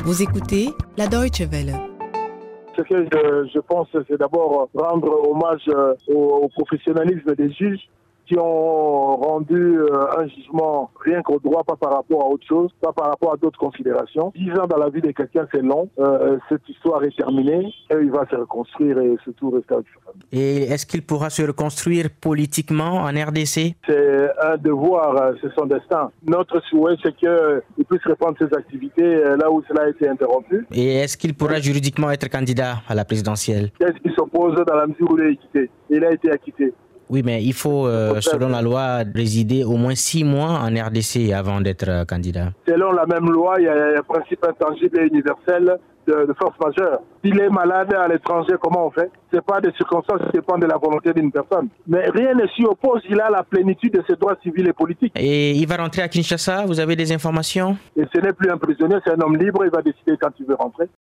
Vous écoutez la Deutsche Welle. Ce que je pense, c'est d'abord rendre hommage au professionnalisme des juges qui ont rendu un jugement rien qu'au droit, pas par rapport à autre chose, pas par rapport à d'autres considérations. 10 ans dans la vie de quelqu'un, c'est long. Cette histoire est terminée et il va se reconstruire et surtout rester avec sa famille. Et est-ce qu'il pourra se reconstruire politiquement en RDC? C'est un devoir, c'est son destin. Notre souhait, c'est qu'il puisse reprendre ses activités là où cela a été interrompu. Et est-ce qu'il pourra juridiquement être candidat à la présidentielle? Qu'est-ce qui s'oppose dans la mesure où il est acquitté? Il a été acquitté. Oui, mais il faut, selon la loi, résider au moins 6 mois en RDC avant d'être candidat. Selon la même loi, il y a un principe intangible et universel de force majeure. S'il est malade à l'étranger, comment on fait? Ce n'est pas des circonstances qui dépendent de la volonté d'une personne. Mais rien ne s'y oppose, il a la plénitude de ses droits civils et politiques. Et il va rentrer à Kinshasa, vous avez des informations? Et ce n'est plus un prisonnier, c'est un homme libre, il va décider quand il veut rentrer.